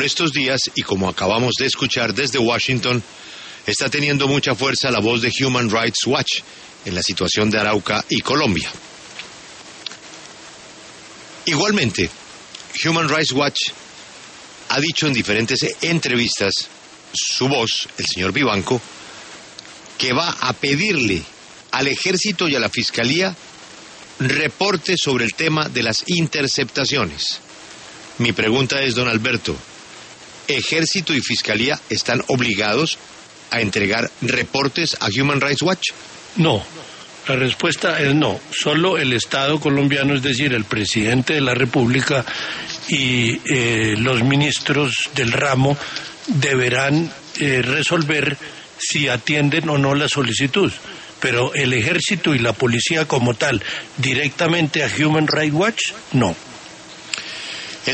Por estos días, y como acabamos de escuchar desde Washington, está teniendo mucha fuerza la voz de Human Rights Watch en la situación de Arauca y Colombia. Igualmente, Human Rights Watch ha dicho en diferentes entrevistas, su voz, el señor Vivanco, que va a pedirle al Ejército y a la Fiscalía reporte sobre el tema de las interceptaciones. Mi pregunta es, don Alberto, ¿Ejército y Fiscalía están obligados a entregar reportes a Human Rights Watch? No, la respuesta es no. Solo el Estado colombiano, es decir, el presidente de la República y los ministros del ramo deberán resolver si atienden o no la solicitud. Pero el Ejército y la Policía como tal, directamente a Human Rights Watch, no.